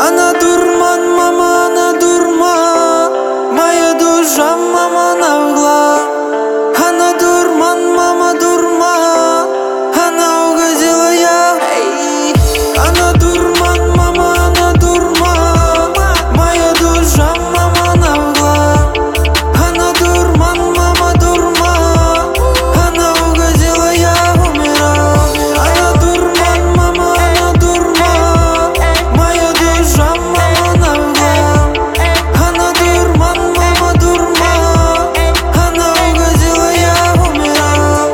Она дурман, мама, она дурман. Моя душа, мама, на угла. Она дурман, мама, дурман. Она угодила я. Она дурман, мама, она дурман. Моя душа, мама, на угла. Она дурман, мама, дурман. Она угодила, я умирал. Она дурман, мама, она дурман. Моя душа, мама, на угла. Она дурман, мама, дурман. Она угодила, я умирал.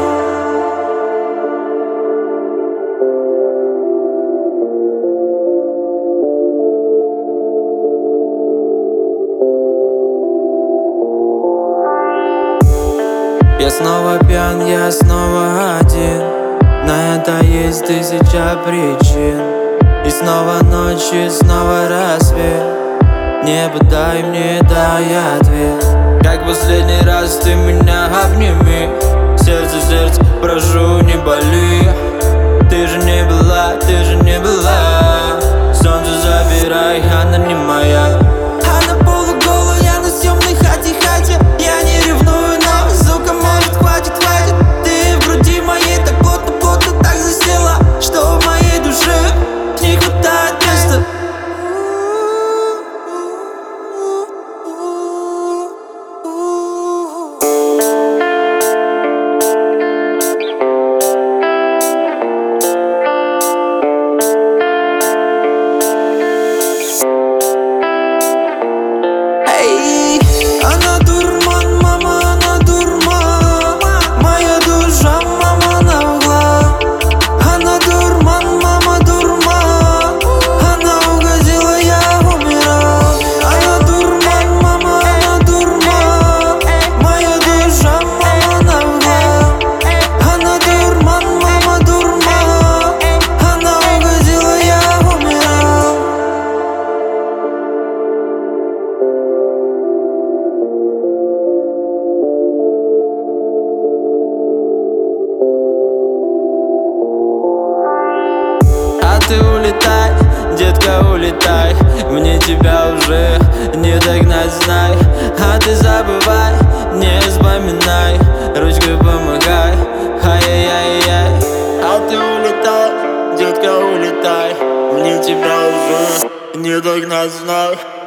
Я снова пьян, я снова один. На это есть тысяча причин. И снова ночь, и снова рассвет. Небо, дай мне, дай ответ. Как последний раз ты меня обними. Сердце, сердце, прошу, не боли. Ты же не была, ты же не была. Солнце забирай, она не моя. Она полуголая, я на съемной хате. Я не ревную, но, сука, может, хватит. Ты в груди моей так плотно, так засела, что в моей душе не хватает места. Она дурман, мама, она дурман. Моя душа, мама, на угла. Она дурман, мама, дурман. Она угодила, я умирал. Она дурман, мама, она дурман. Моя душа, мама, на угла. Она дурман, мама, дурман. Она угодила, я умирал. А ты улетай, детка, улетай. Мне тебя уже не догнать, знай. А ты забывай, не вспоминай. Ручкой помогай, ай-яй-яй-яй. А ты улетай, детка, улетай. Мне тебя уже не догнать, знай.